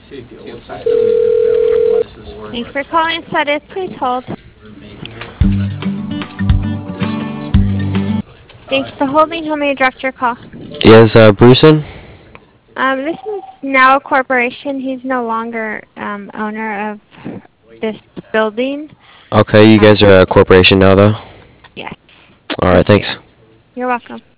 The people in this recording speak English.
Thanks for calling Sudis. Please hold. Thanks for holding. How may I direct your call? Yes, Brucein? This is now a corporation. He's no longer owner of this building. Okay, you guys are a corporation now, though? Yes. Alright, Thank you. thanks. You're welcome.